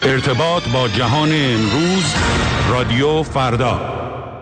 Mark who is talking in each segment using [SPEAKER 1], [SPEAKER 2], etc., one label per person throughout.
[SPEAKER 1] ارتباط با جهان امروز، رادیو فردا.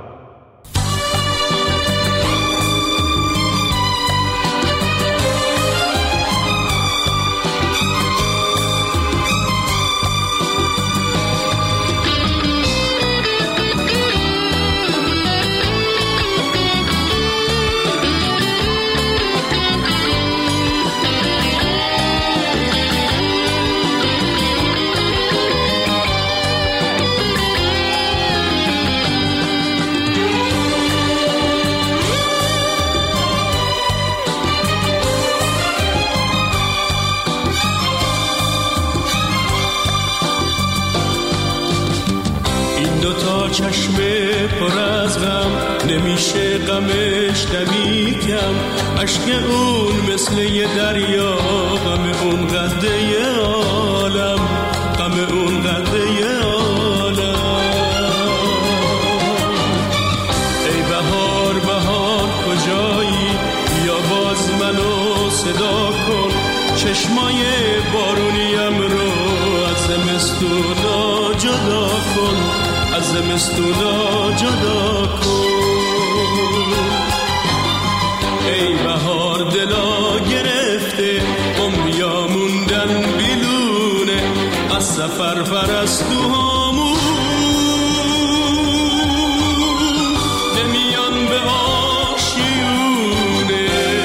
[SPEAKER 2] چشم پر از غم نمیشه غمش دمی کم، عشق اون مثل یه دریا، غم اون قده عالم، غم اون قده عالم. ای بهار بهار کجایی، یا باز منو صدا کن، چشمای بارونیم رو از زمستونا جدا کن، از زمستونا جدا کن. ای بهار دلا گرفته، عمریا موندن بیلونه، از سفر پرستوهامون نمیان به آشیونه.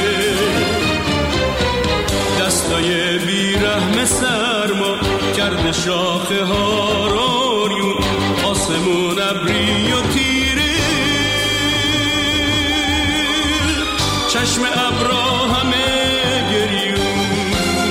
[SPEAKER 2] دستای بیرحم سرما کرده شاخه ها رو ریون، آسمون ابری و تیره، چشم ابرا همه گریون.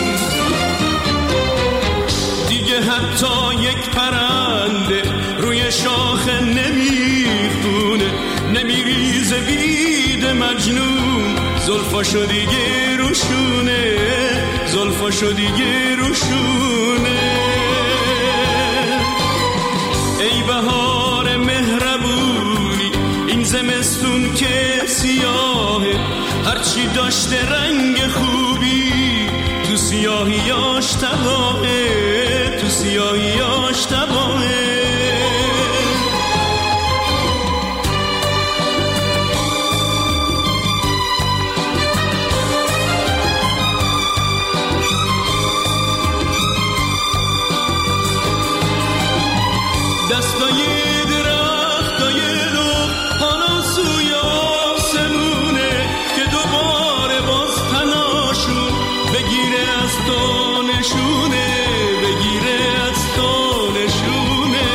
[SPEAKER 2] دیگه حتی یک پرنده روی شاخه نمیخونه، نمیریزه بید مجنون، زلفاشو دیگه روشونه، زلفاشو دیگه روشونه. ای بهار مهربونی، این زمستون که سیاهه، هرچی داشته رنگ خوبی تو سیاهیاش تباهه، تو سیاهیاش تباهه. دستای درختای لب حالا سوی آسمونه، که دوباره باز تناشون بگیره از تو نشونه، بگیره از تو نشونه.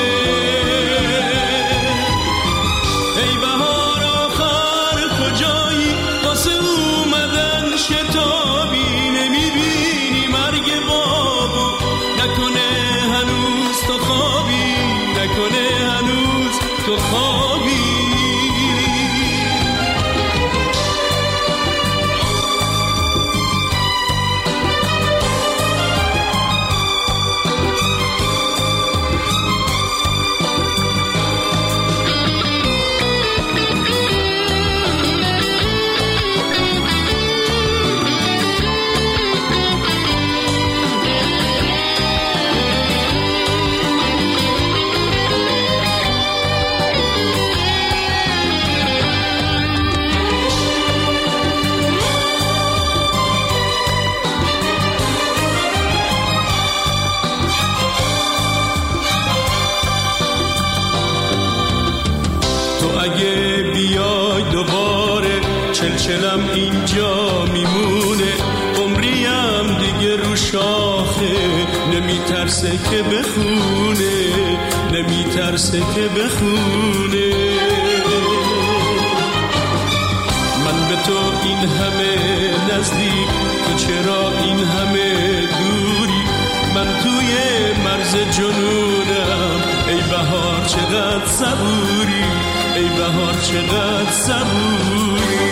[SPEAKER 2] ای بهار آخر کجایی، واسه اومدن شتابی، نمیبینی مرگ بابو، نکنه هنوز تو خوابی، نکنه هنوز تو خوابی. اگه بیای دوباره چلچلم اینجا میمونه، عمریم دیگه رو شاخه، نمیترسه که بخونه، نمیترسه که بخونه. من به تو این همه نزدیک، تو چرا این همه دوری؟ من توی مرز جنونم، ای بهار چقدر صبوری، ای بهار چقدر صبوری.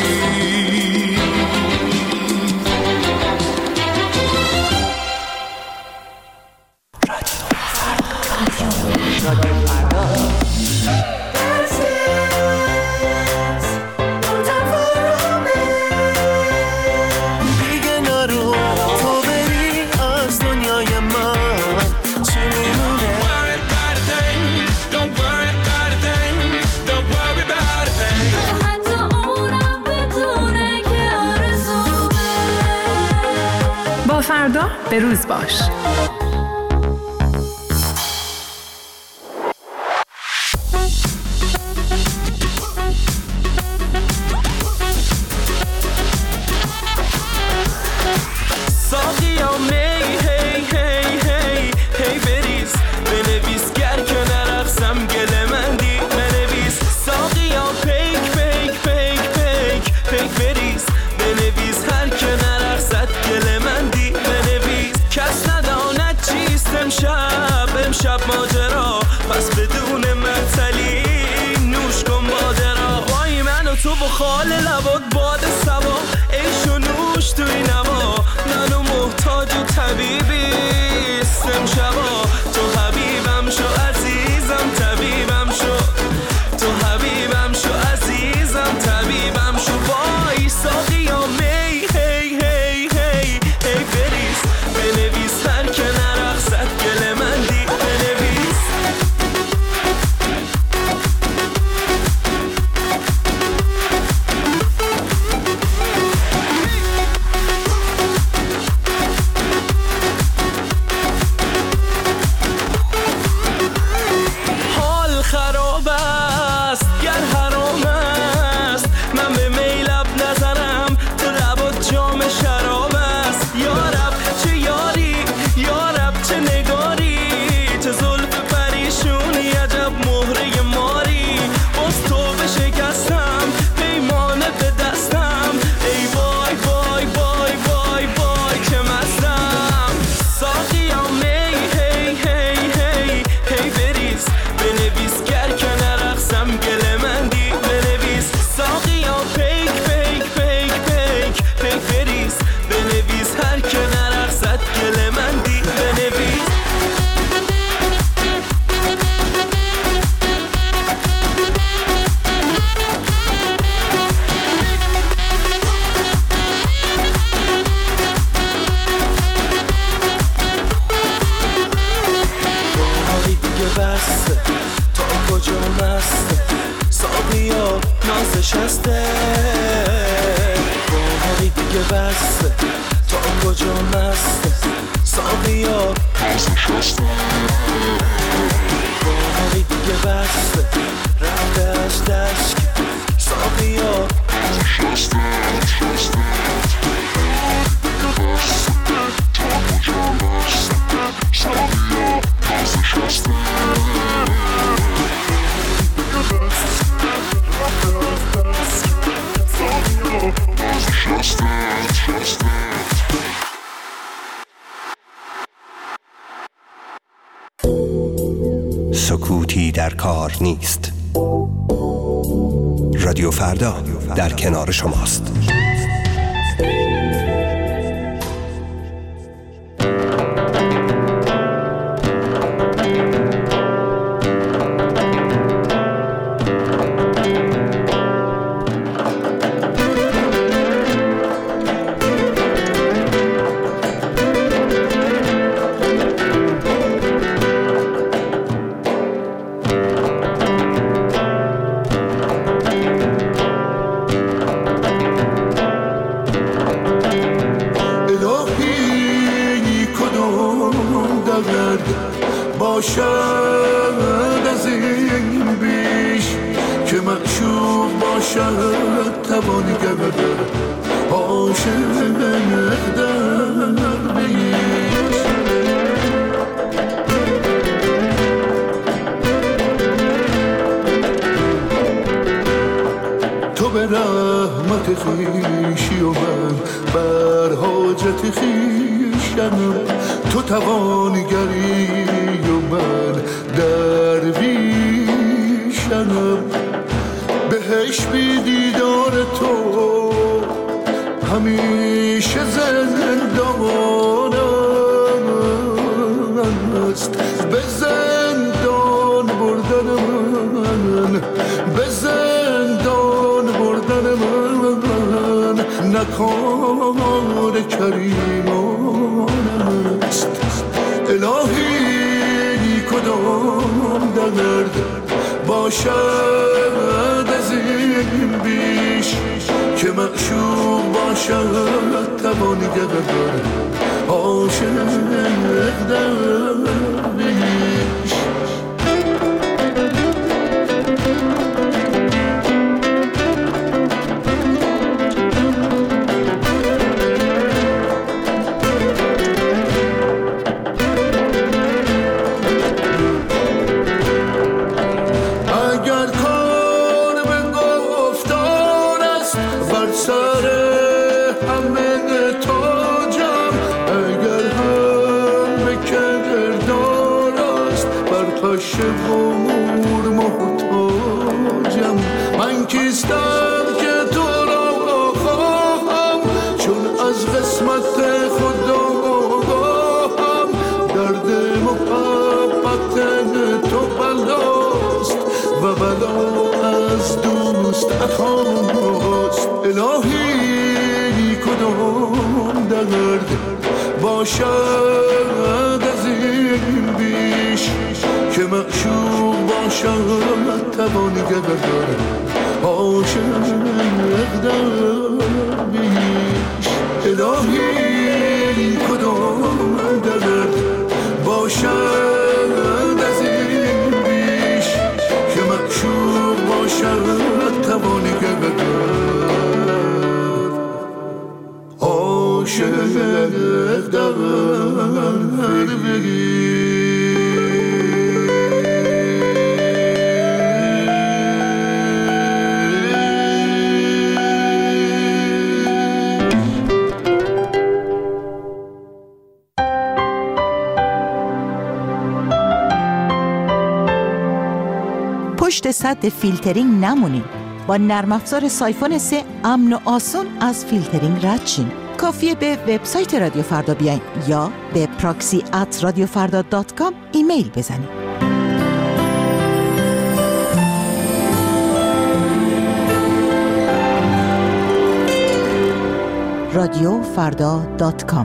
[SPEAKER 3] دیگه نرو تو بری از دنیای من، چی میمونه به روز باش.
[SPEAKER 4] امشب ماجرا پس بدون معطلی نوش کن باده را. وای من و تو با خال لبات باد سبا عیش و نوش توی نوا. منو محتاج و طبیبیست امشبا. تو حبیبم شو عزیزم طبیبم شو. تو حبیبم شو عزیزم طبیبم شو. وای ساقیا می هی هی هی هی بریز بنویس هر که نرقصد گل من دی بنویس. حال خراب است گر حرام است. من به میلب نظرم تو لبات جام شراب است. یارب چه یاری یارب چه نگاری. چه زلف پریشونی عجب مهره ماری. باز تو بشکستم پیمانه به دستم. ای وای وای وای وای وای که مستم. ساقیا می هی هی هی هی بریز بنویس گر که نرقصم گل من دی بنویس. ساقیا پیک پیک پیک پیک پیک بریز بنویس هر که نرقصد گل من دی بنویس. وای دیگه بس تا کجا مست. ساقیا نازش هسته. وای دیگه بس تا کجا مست. ساقیا نازش هسته. وای دیگه بس رفته از دشک. ساقیا نازش هسته.
[SPEAKER 5] سکوتی در کار نیست. رادیو فردا در کنار شماست.
[SPEAKER 6] باشد از این بیش که معشوق باشد توانگر عاشق در بیش. تو به رحمت خویشی و من بر حاجت خویشم. تو توانگری و من درویشم. بهش بی دیدار تو همیشه زندان است. به زندان بردن من به زندان بردن من نکار کریمان است. الهی کدام درد باشد از این بیش که معشوق باشد توانگر عاشق درویش. من کیستم که تو را خواهم چون از قسمت خدا آگاهم درد محبت تو بلاست و بلا از دوست اخاست. الهی کدام درد باشد از این بیش که معشوق باشد توانگر عاشق درویش. الهی کدام درد باشد از این بیش که معشوق باشد توانگر عاشق درویش.
[SPEAKER 3] پشت سد فیلترینگ نمونین. با نرم افزار سایفون 3 امن و آسون از فیلترینگ رد شین. کافیه به وبسایت رادیو فردا بیاین یا به proxy@radiofarda.com ایمیل بزنید. radiofarda.com.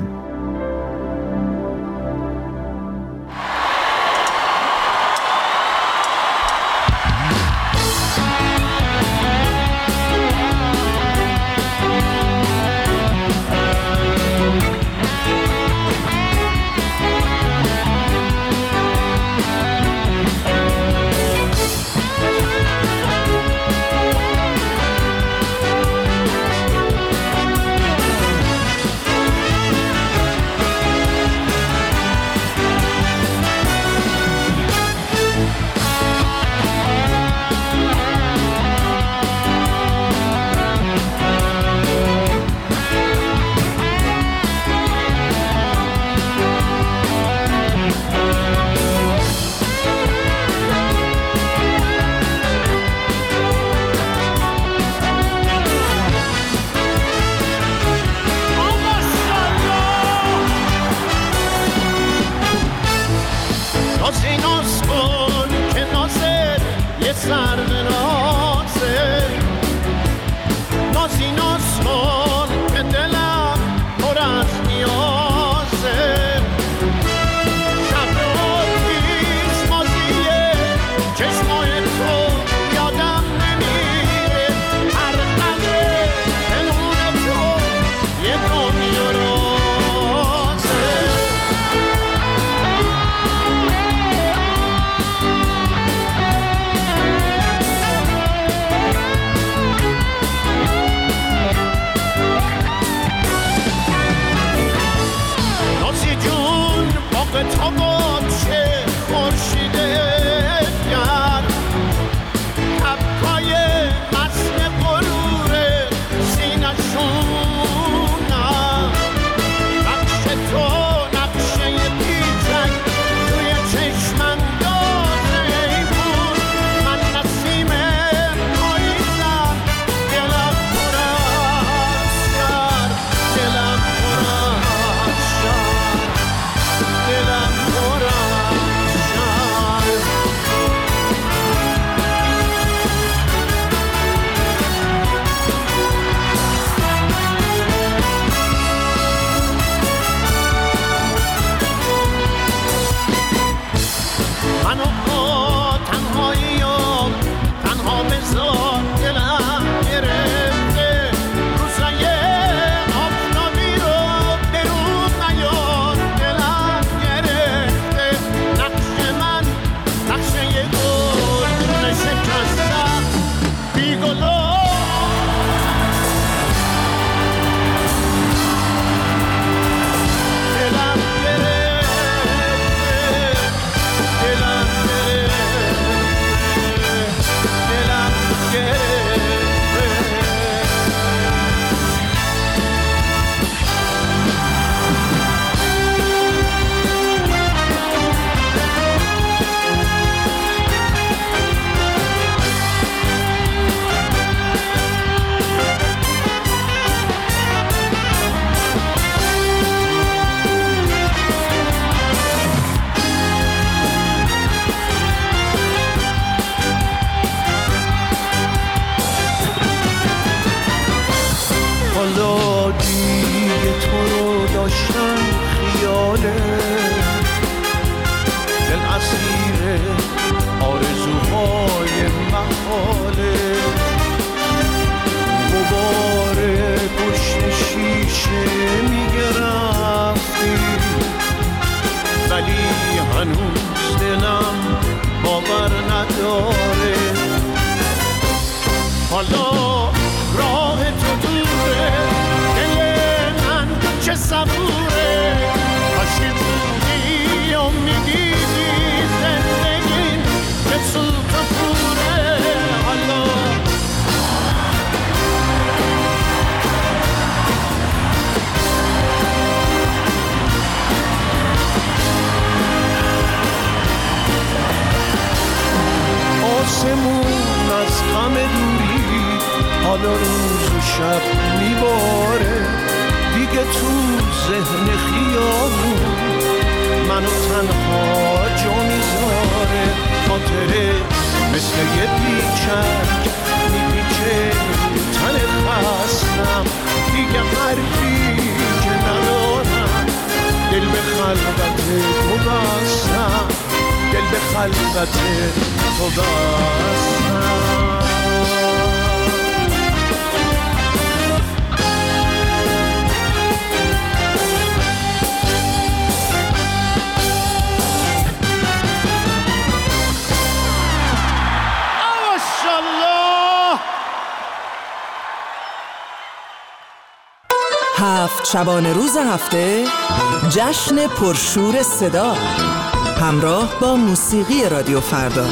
[SPEAKER 2] هنوز دلم باور نداره. حالا راه تو دوره، دل من چه صبوره، کاش که بودی امیدی زندگی که سوت و پوره. حالا آسمون از غم دوری حالا روز و شب میباره، دیگه تو ذهن خیابون منو تنها جا میذاره. خاطره مثل یه پیچک میپیچه تن خستم، دیگه حرفی که ندارم دل به خلوت تو بستم، دل به خلوت تو بستم.
[SPEAKER 7] هفت شبانه روز هفته جشن پرشور صدا همراه با موسیقی رادیو فردا.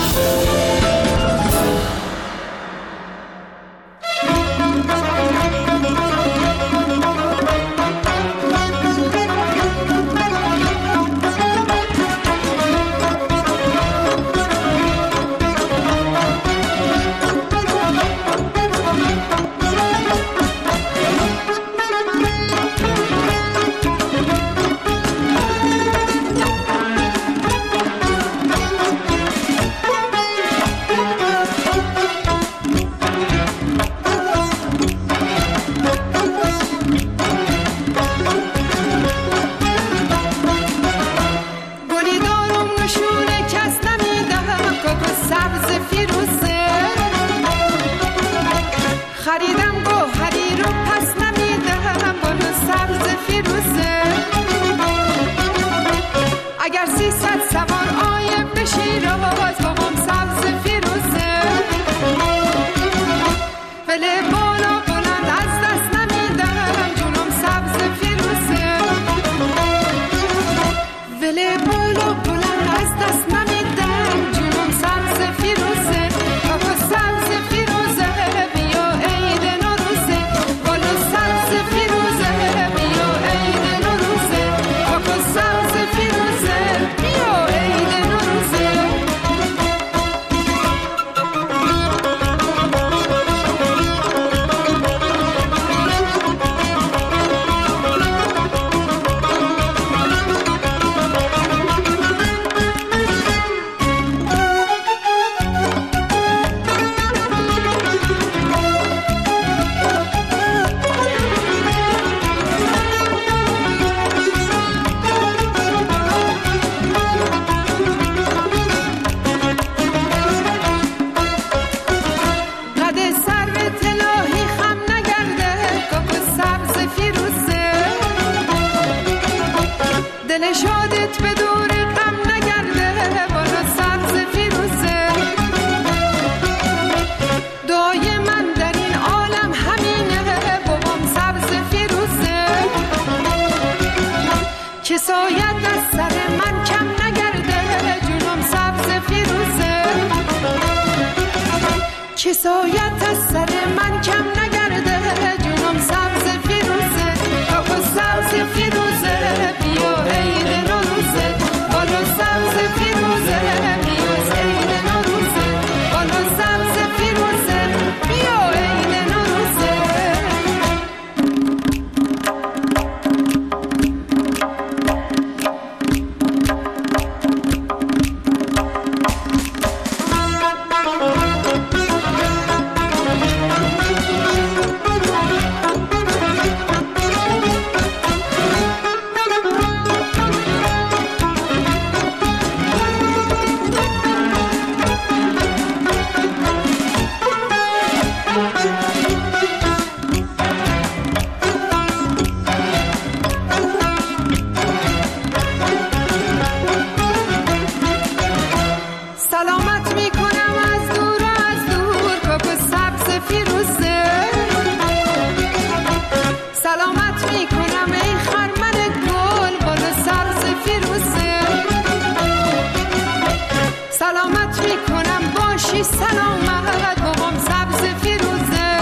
[SPEAKER 8] ای سلامت بابام سبز فیروزه،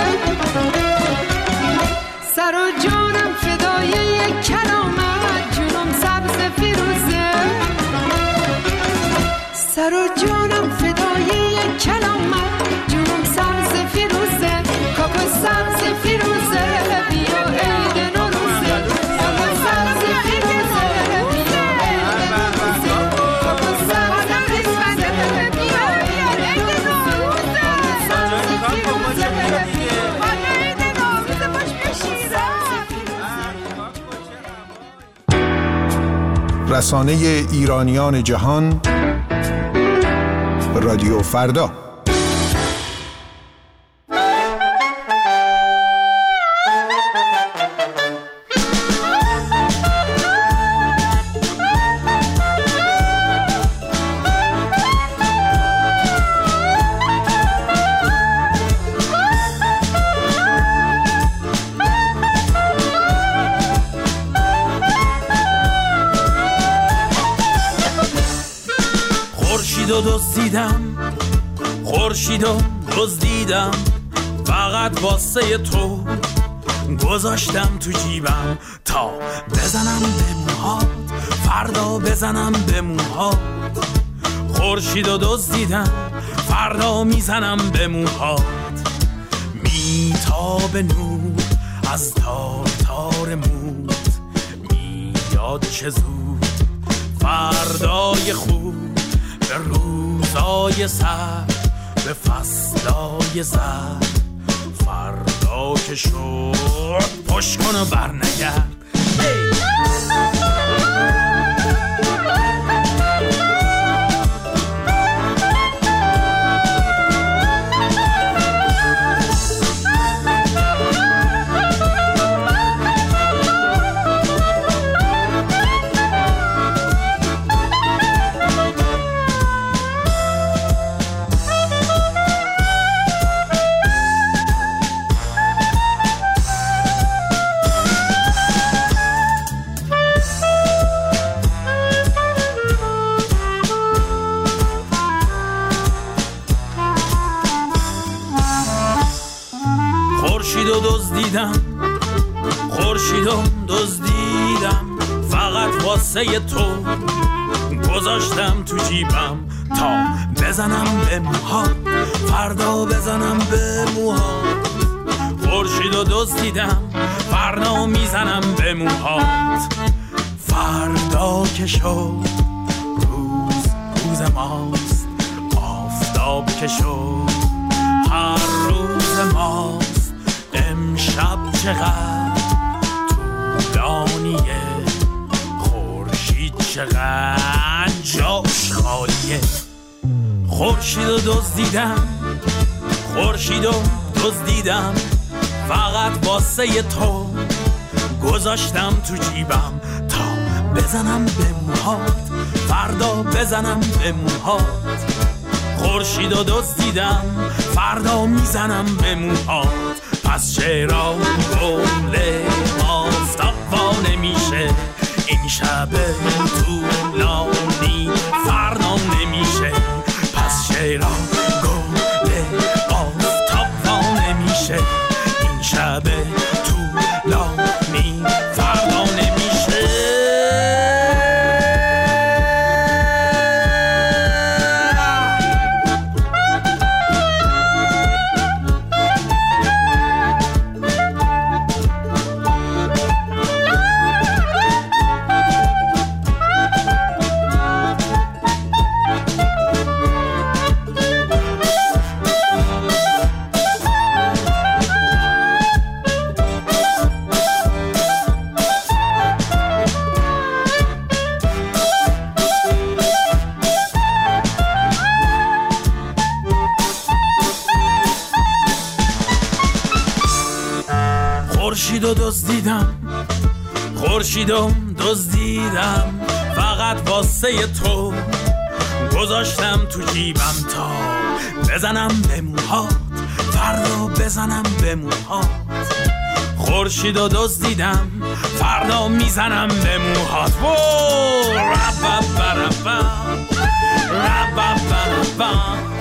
[SPEAKER 8] سر و جانم فدای یک کلامت، جونم سبز فیروزه، سر و جانم فدای یک کلامت، جونم سبز فیروزه، کاکو سبز فیروزه، بیا عید نوروزه، کاکو سبز فیروزه، بیا عید نوروزه، کاکو سبز فیروزه، بیا عید نوروزه، سبز فیروزه، بیا عید نوروزه، باش بشیره.
[SPEAKER 9] رسانه ایرانیان جهان، رادیو فردا.
[SPEAKER 4] خورشیدو دزدیدم فقط واسه تو، گذاشتم تو جیبم تا بزنم به موهات، فردا بزنم به موهات. خورشیدو دزدیدم فردا میزنم به موهات، میتاب نور از تار تار موت، میاد چه زود فردای خوب، به روزای سر به فصلای زر، فردا که شد پشت کن و برنگرد. خورشیدو دزدیدم فقط واسه تو، گذاشتم تو جیبم تا بزنم به موهات، فردا بزنم به موهات. خورشیدو دزدیدم فردا میزنم به موهات، فردا که شد روز ماست، آفتاب که شد هر روز ماست، امشب چقدر طولانیه، خورشید چقدر جاش خالیه. خورشیدو دزدیدم فقط واسه تو، گذاشتم تو جیبم تا بزنم به موهات، فردا بزنم به موهات. خورشیدو دزدیدم فردا میزنم به موهات، پس چرا گل آفتاب وا نمیشه، این شب طولانی فردا نمیشه، پس چرا گل آفتاب وا نمیشه، این شب طولانی فردا نمیشه. خورشیدو دزدیدم فقط واسه تو، گذاشتم تو جیبم تا بزنم به موهات، فردا بزنم به موهات. خورشیدو دزدیدم فردا میزنم به موهات. ربا